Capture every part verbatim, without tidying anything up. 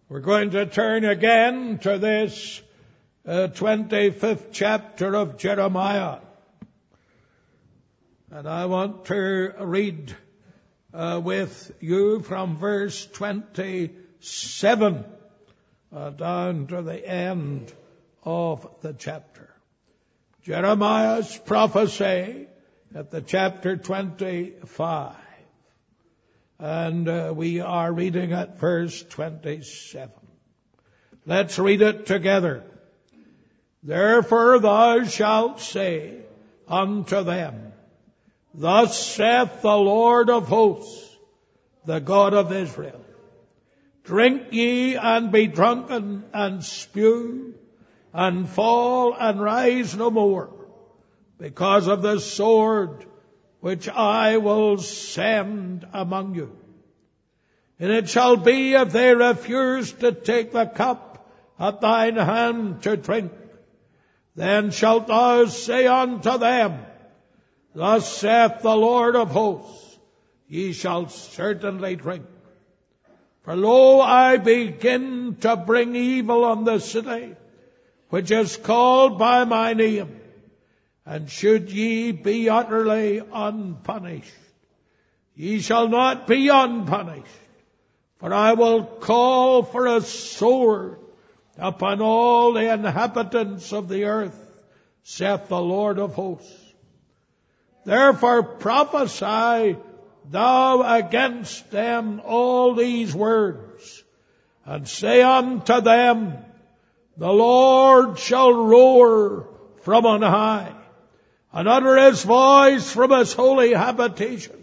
We're going to turn again to this uh, twenty-fifth chapter of Jeremiah. And I want to read uh, with you from verse twenty-seven uh, down to the end of the chapter. Jeremiah's prophecy at the chapter twenty-five. And uh, we are reading at verse twenty-seven. Let's read it together. Therefore thou shalt say unto them, Thus saith the Lord of hosts, the God of Israel, Drink ye and be drunken and spew and fall and rise no more, because of the sword which I will send among you. And it shall be, if they refuse to take the cup at thine hand to drink, then shalt thou say unto them, Thus saith the Lord of hosts, Ye shall certainly drink. For lo, I begin to bring evil on the city, which is called by my name. And should ye be utterly unpunished, ye shall not be unpunished. For I will call for a sword upon all the inhabitants of the earth, saith the Lord of hosts. Therefore prophesy thou against them all these words, and say unto them, The Lord shall roar from on high, and utter his voice from his holy habitation.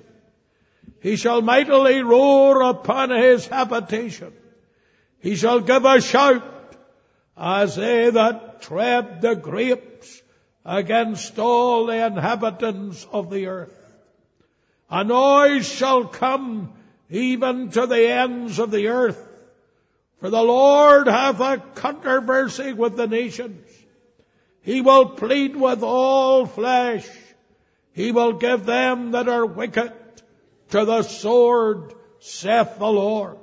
He shall mightily roar upon his habitation. He shall give a shout, as they that tread the grapes, against all the inhabitants of the earth. A noise shall come even to the ends of the earth, for the Lord hath a controversy with the nations. He will plead with all flesh. He will give them that are wicked to the sword, saith the Lord.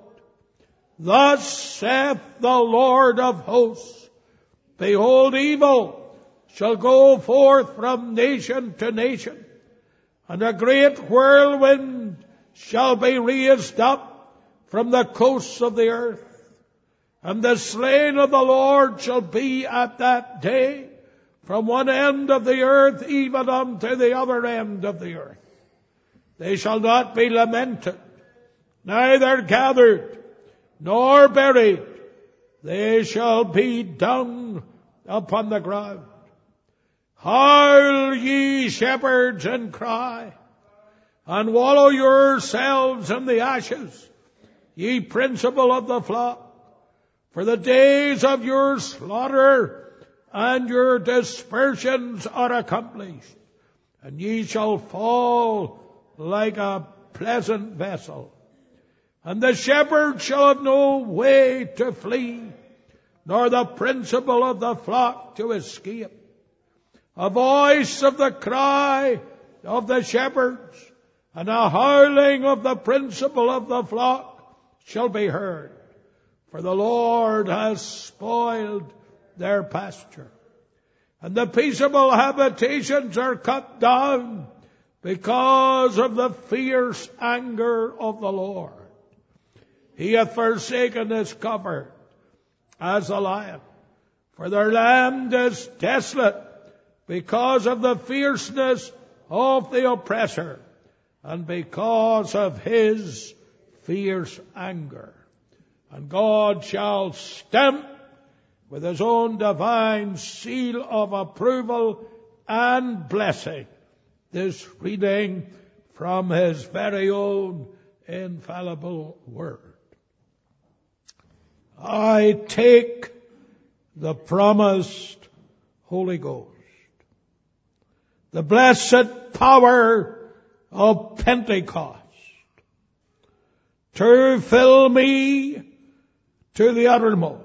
Thus saith the Lord of hosts, Behold, evil shall go forth from nation to nation, and a great whirlwind shall be raised up from the coasts of the earth. And the slain of the Lord shall be at that day from one end of the earth even unto the other end of the earth. They shall not be lamented, neither gathered, nor buried. They shall be dung upon the ground. Howl ye shepherds and cry, and wallow yourselves in the ashes, ye principal of the flock. For the days of your slaughter and your dispersions are accomplished, and ye shall fall like a pleasant vessel. And the shepherd shall have no way to flee, nor the principal of the flock to escape. A voice of the cry of the shepherds, and a howling of the principal of the flock shall be heard. For the Lord has spoiled their pasture, and the peaceable habitations are cut down because of the fierce anger of the Lord. He hath forsaken his covert as a lion, for their land is desolate because of the fierceness of the oppressor, and because of his fierce anger. And God shall stamp with his own divine seal of approval and blessing this reading from his very own infallible word. I take the promised Holy Ghost, the blessed power of Pentecost, to fill me to the uttermost.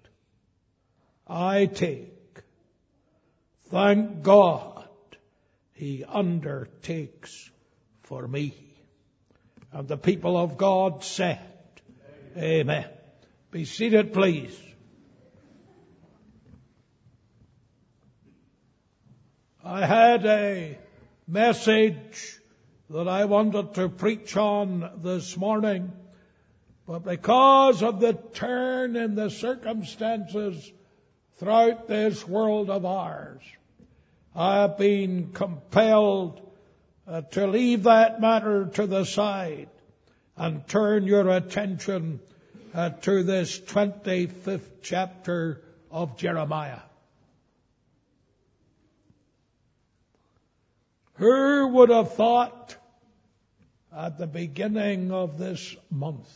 I take. Thank God he undertakes for me. And the people of God said, Amen. Be seated, please. I had a message that I wanted to preach on this morning, but because of the turn in the circumstances throughout this world of ours, I have been compelled uh, to leave that matter to the side and turn your attention uh, to this twenty-fifth chapter of Jeremiah. Who would have thought at the beginning of this month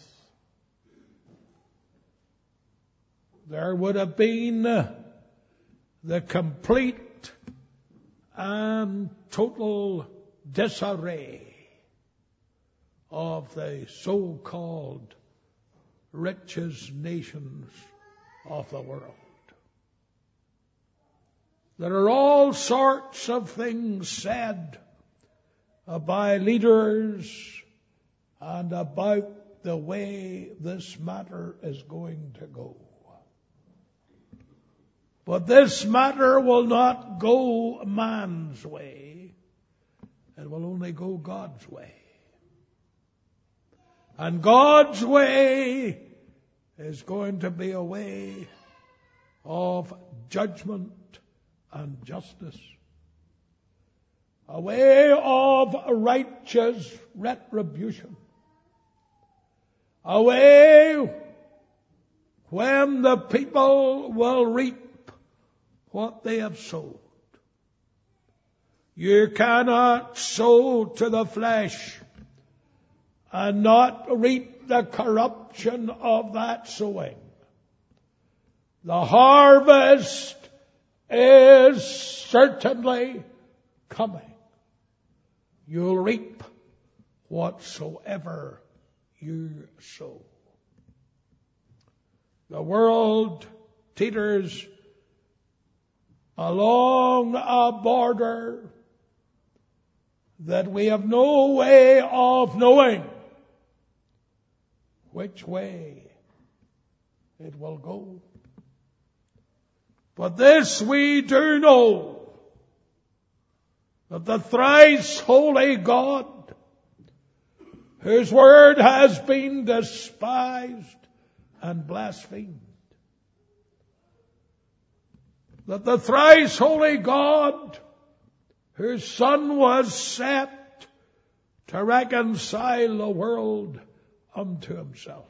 there would have been the complete and total disarray of the so-called richest nations of the world. There are all sorts of things said by leaders and about the way this matter is going to go. But this matter will not go man's way. It will only go God's way. And God's way is going to be a way of judgment and justice. A way of righteous retribution. A way when the people will reap what they have sowed. You cannot sow to the flesh and not reap the corruption of that sowing. The harvest is certainly coming. You'll reap whatsoever you sow. The world teeters along a border that we have no way of knowing which way it will go. But this we do know, that the thrice holy God, whose word has been despised and blasphemed, that the thrice holy God, whose Son was set to reconcile the world unto himself,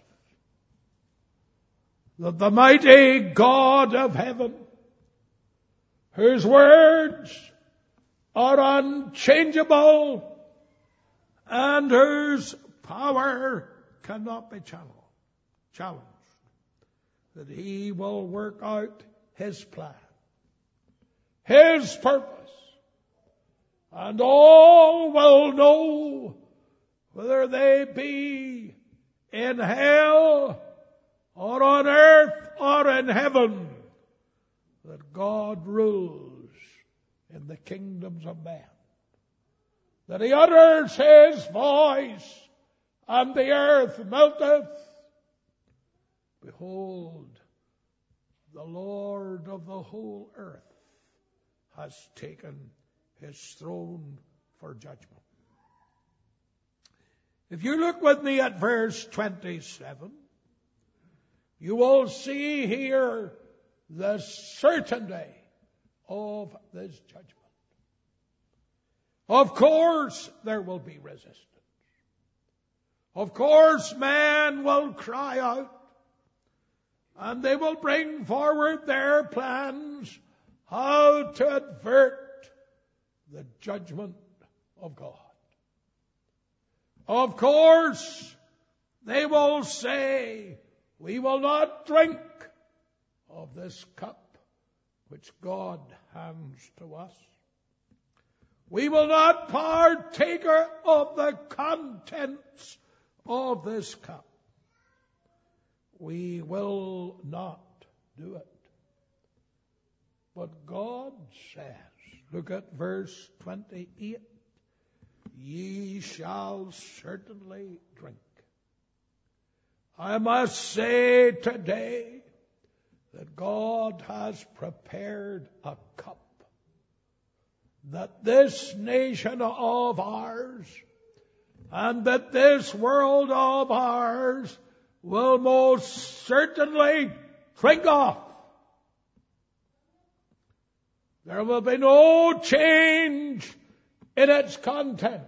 that the mighty God of heaven, whose words are unchangeable and whose power cannot be challenged, that he will work out his plan, his purpose, and all will know, whether they be in hell or on earth or in heaven, that God rules in the kingdoms of men. That he utters his voice and the earth melteth. Behold, the Lord of the whole earth has taken his throne for judgment. If you look with me at verse twenty-seven, you will see here the certainty of this judgment. Of course, there will be resistance. Of course, man will cry out, and they will bring forward their plans how to avert the judgment of God. Of course, they will say, we will not drink of this cup which God hands to us. We will not partake of the contents of this cup. We will not do it. But God says, look at verse twenty-eight, ye shall certainly drink I must say today that God has prepared a cup that this nation of ours and that this world of ours will most certainly drink off. There will be no change in its contents.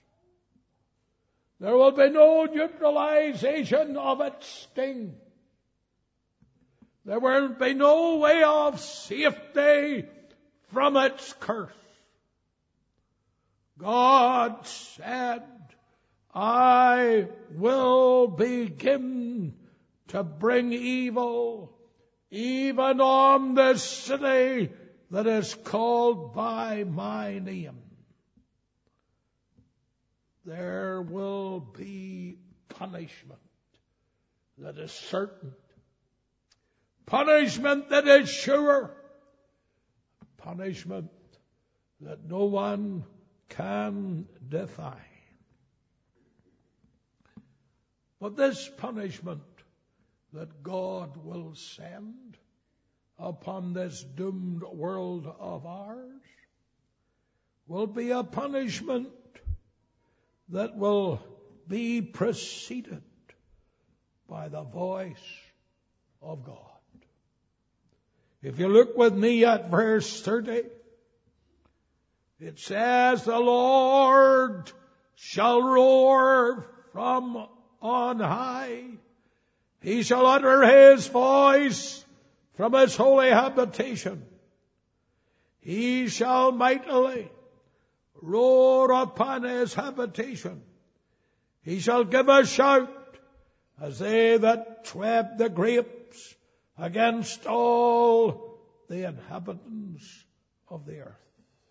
There will be no neutralization of its sting. There will be no way of safety from its curse. God said, I will begin to bring evil even on this city that is called by my name. There will be punishment that is certain, punishment that is sure, punishment that no one can defy. But this punishment that God will send upon this doomed world of ours will be a punishment that will be preceded by the voice of God. If you look with me at verse thirty, it says, the Lord shall roar from on high. He shall utter his voice from his holy habitation. He shall mightily roar upon his habitation. He shall give a shout as they that tread the grapes against all the inhabitants of the earth.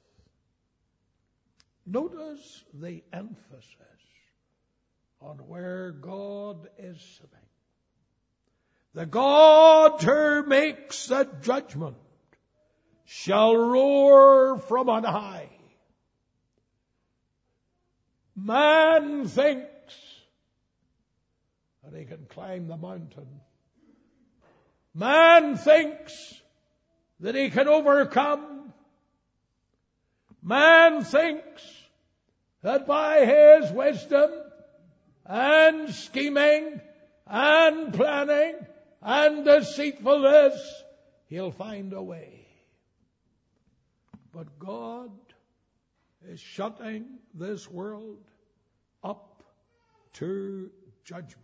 Notice the emphasis on where God is sitting. The God who makes the judgment shall roar from on high. Man thinks that he can climb the mountain. Man thinks that he can overcome. Man thinks that by his wisdom and scheming and planning and deceitfulness, he'll find a way. But God is shutting this world up to judgment,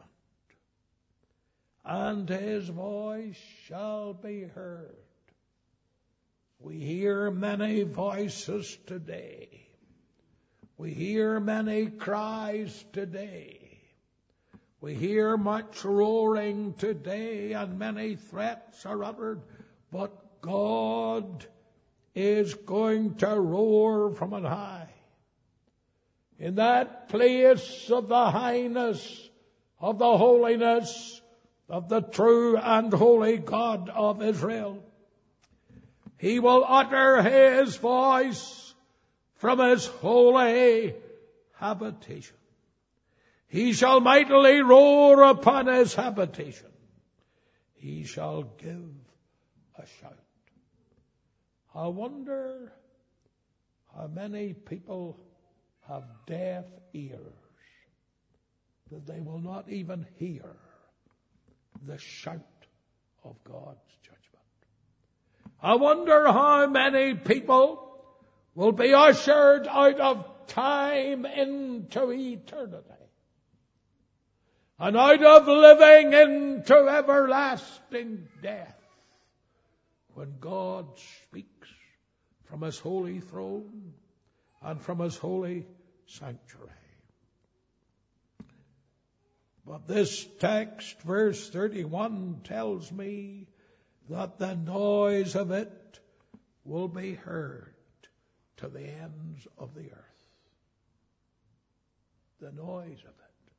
and his voice shall be heard. We hear many voices today. We hear many cries today. We hear much roaring today, and many threats are uttered, but God is going to roar from on high. In that place of the highness, of the holiness of the true and holy God of Israel, he will utter his voice from his holy habitation. He shall mightily roar upon his habitation. He shall give a shout. I wonder how many people have deaf ears that they will not even hear the shout of God's judgment. I wonder how many people will be ushered out of time into eternity, and out of living into everlasting death, when God speaks from his holy throne and from his holy sanctuary. But this text, verse thirty-one, tells me that the noise of it will be heard to the ends of the earth. The noise of it.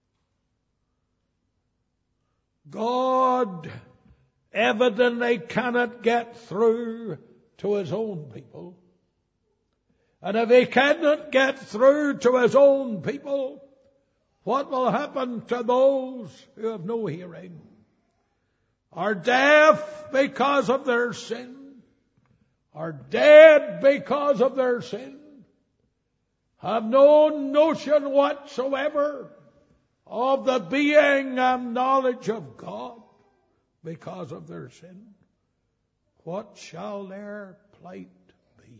God evidently cannot get through to his own people. And if he cannot get through to his own people, What will happen to those who have no hearing, are deaf because of their sin, are dead because of their sin, have no notion whatsoever of the being and knowledge of God because of their sin? What shall their plight be?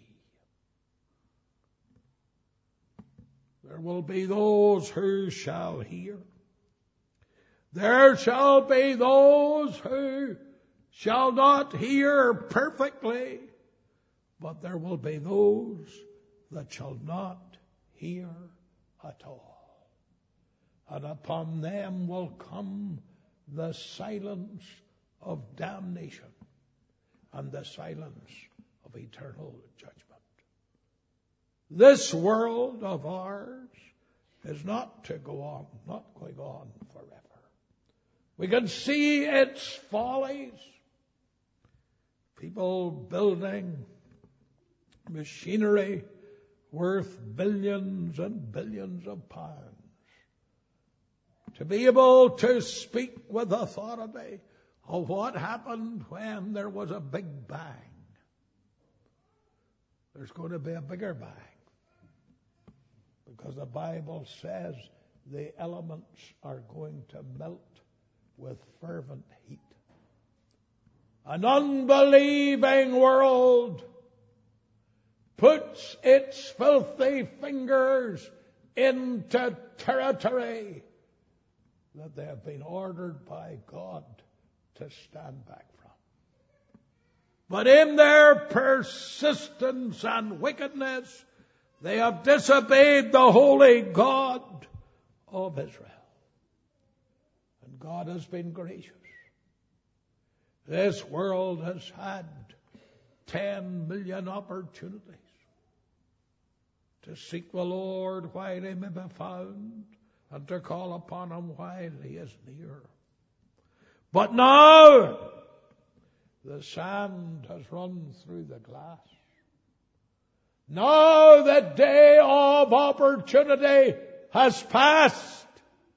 There will be those who shall hear. There shall be those who shall not hear perfectly, but there will be those that shall not hear at all. And upon them will come the silence of damnation and the silence of eternal judgment. This world of ours is not to go on, not going on forever. We can see its follies. People building machinery worth billions and billions of pounds to be able to speak with authority of what happened when there was a big bang. There's going to be a bigger bang, because the Bible says the elements are going to melt with fervent heat. An unbelieving world puts its filthy fingers into territory that they have been ordered by God to stand back from. But in their persistence and wickedness, they have disobeyed the holy God of Israel. And God has been gracious. This world has had ten million opportunities to seek the Lord while he may be found, and to call upon him while he is near. But now the sand has run through the glass. Now the day of opportunity has passed.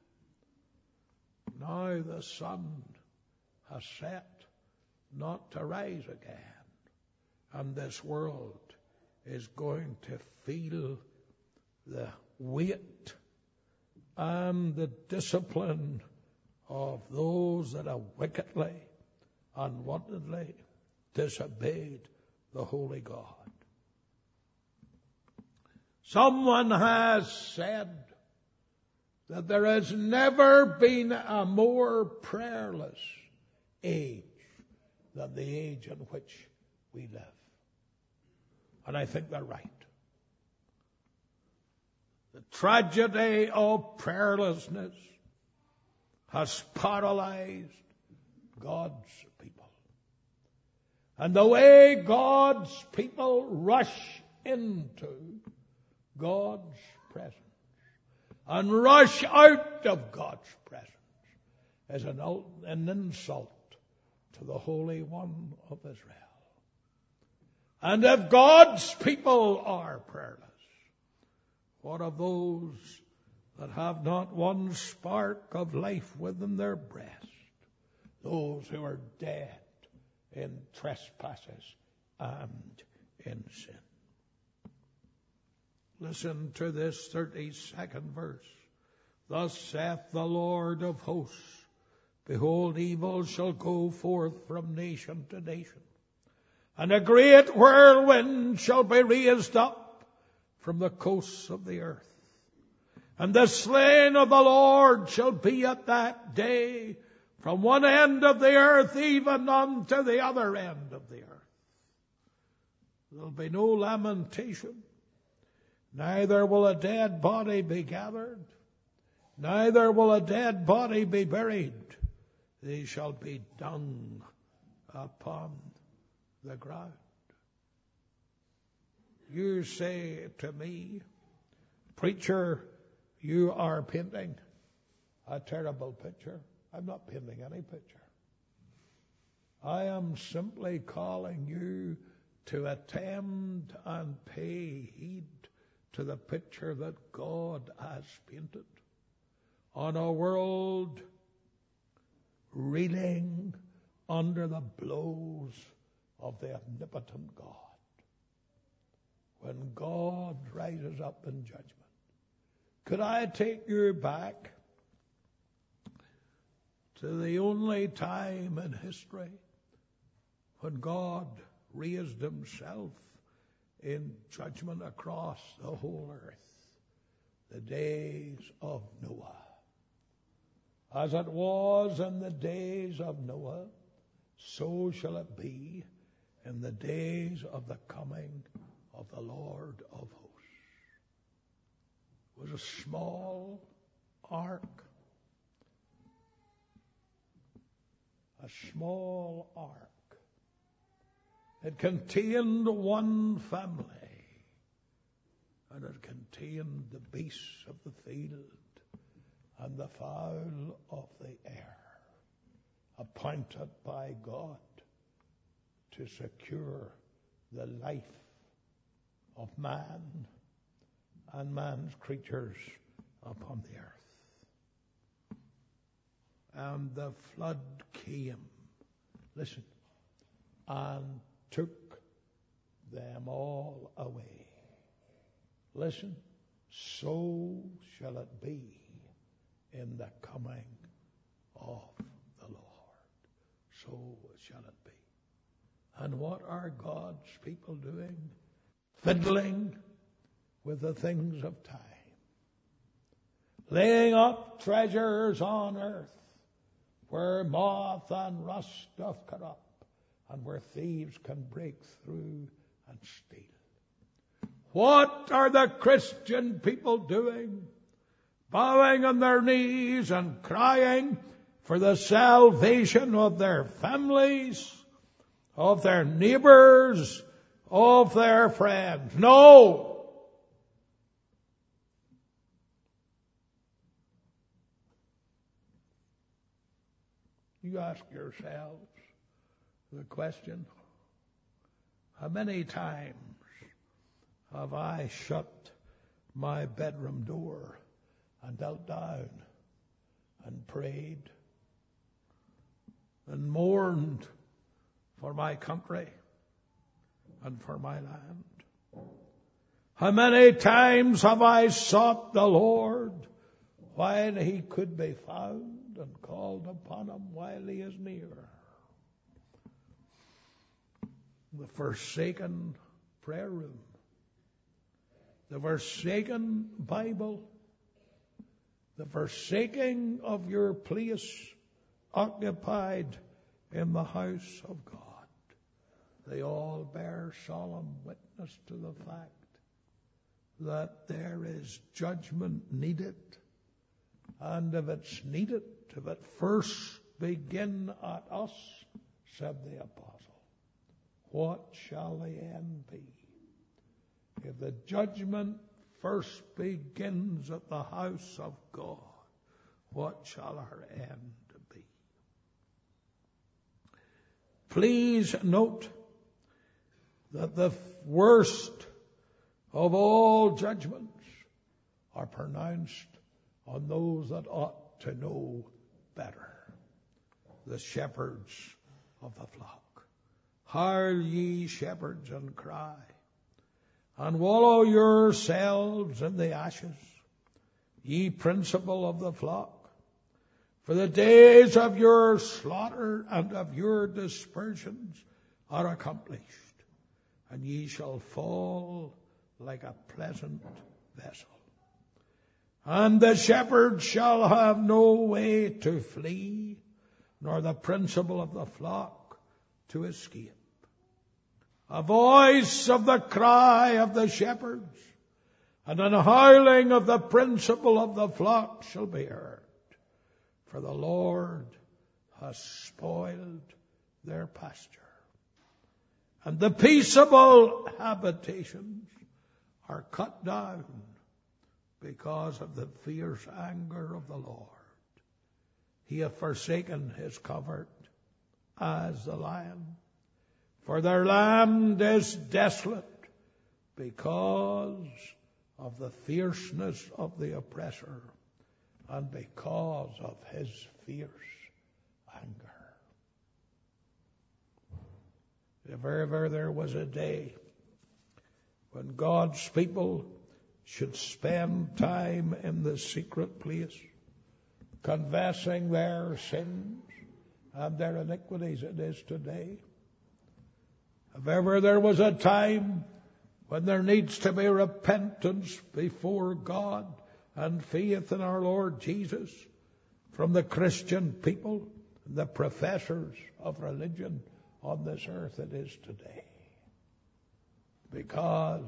Now the sun has set, not to rise again. And this world is going to feel the weight and the discipline of those that have wickedly, unwantedly disobeyed the holy God. Someone has said that there has never been a more prayerless age than the age in which we live. And I think they're right. The tragedy of prayerlessness has paralyzed God's people. And the way God's people rush into God's presence and rush out of God's presence is an, an insult to the Holy One of Israel. And if God's people are prayerless, what of those that have not one spark of life within their breast? Those who are dead in trespasses and in sin. Listen to this thirty-second verse. Thus saith the Lord of hosts, behold, evil shall go forth from nation to nation, and a great whirlwind shall be raised up from the coasts of the earth. And the slain of the Lord shall be at that day from one end of the earth even unto the other end of the earth. There will be no lamentation, neither will a dead body be gathered, neither will a dead body be buried. They shall be dung upon the ground. You say to me, preacher, you are painting a terrible picture. I'm not painting any picture. I am simply calling you to attend and pay heed to the picture that God has painted on a world reeling under the blows of the omnipotent God. When God rises up in judgment. Could I take you back to the only time in history when God raised himself in judgment across the whole earth? The days of Noah. As it was in the days of Noah, so shall it be in the days of the coming of the Lord of hosts. It was a small ark. A small ark. It contained one family. And it contained the beasts of the field and the fowl of the air, appointed by God to secure the life of man and man's creatures upon the earth. And the flood came, listen, and took them all away. Listen, so shall it be in the coming of the Lord. So shall it be. And what are God's people doing? Fiddling with the things of time. Laying up treasures on earth where moth and rust doth corrupt and where thieves can break through and steal. What are the Christian people doing? Bowing on their knees and crying for the salvation of their families, of their neighbors, of their friends. No! You ask yourselves the question, how many times have I shut my bedroom door and knelt down and prayed and mourned for my country and for my land? How many times have I sought the Lord while he could be found and called upon him while he is near? The forsaken prayer room. The forsaken Bible, the forsaking of your place occupied in the house of God, they all bear solemn witness to the fact that there is judgment needed. And if it's needed, if it first begin at us, said the apostle, what shall the end be? If the judgment first begins at the house of God, what shall our end be? Please note that the worst of all judgments are pronounced on those that ought to know better, the shepherds of the flock. Howl ye shepherds and cry, and wallow yourselves in the ashes, ye principal of the flock. For the days of your slaughter and of your dispersions are accomplished, and ye shall fall like a pleasant vessel. And the shepherds shall have no way to flee, nor the principal of the flock to escape. A voice of the cry of the shepherds, and an howling of the principal of the flock shall be heard. For the Lord has spoiled their pasture. And the peaceable habitations are cut down because of the fierce anger of the Lord. He hath forsaken his covert as the lion. For their land is desolate because of the fierceness of the oppressor and because of his fierce anger. If ever there was a day when God's people should spend time in the secret place, confessing their sins and their iniquities, it is today. If ever there was a time when there needs to be repentance before God and faith in our Lord Jesus from the Christian people, the professors of religion on this earth, it is today. Because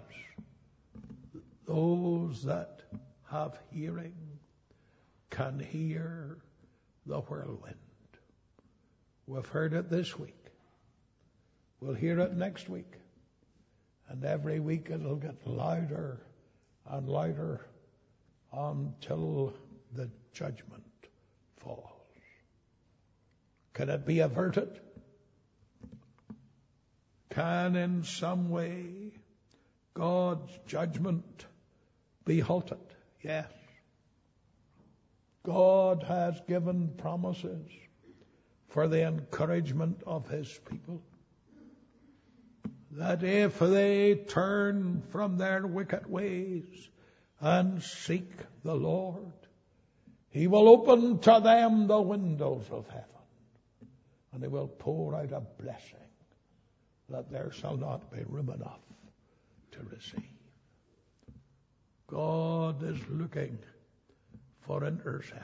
those that have hearing can hear the whirlwind. We've heard it this week. We'll hear it next week. And every week it'll get louder and louder until the judgment falls. Can it be averted? Can in some way God's judgment be halted? Yes. God has given promises for the encouragement of his people, that if they turn from their wicked ways and seek the Lord, he will open to them the windows of heaven, and he will pour out a blessing that there shall not be room enough to receive. God is looking for intercessors.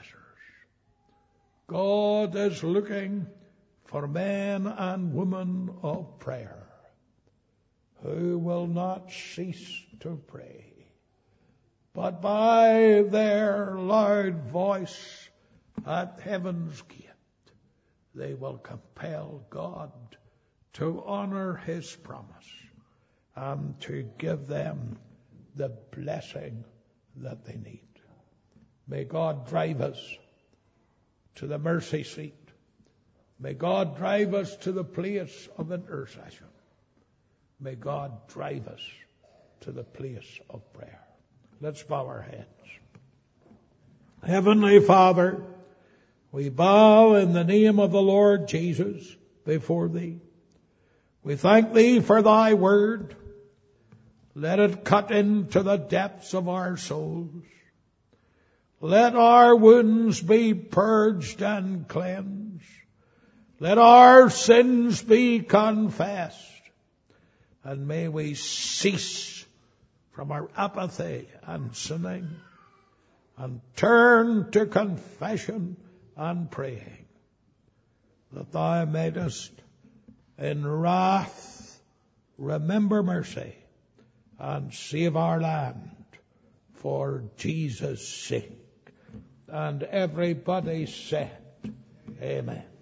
God is looking for men and women of prayer who will not cease to pray, but by their loud voice at heaven's gate, they will compel God to honor his promise and to give them the blessing that they need. May God drive us to the mercy seat. May God drive us to the place of intercession. May God drive us to the place of prayer. Let's bow our heads. Heavenly Father, we bow in the name of the Lord Jesus before thee. We thank thee for thy word. Let it cut into the depths of our souls. Let our wounds be purged and cleansed. Let our sins be confessed. And may we cease from our apathy and sinning and turn to confession and praying, that thou mayest in wrath remember mercy and save our land for Jesus' sake. And everybody said, Amen.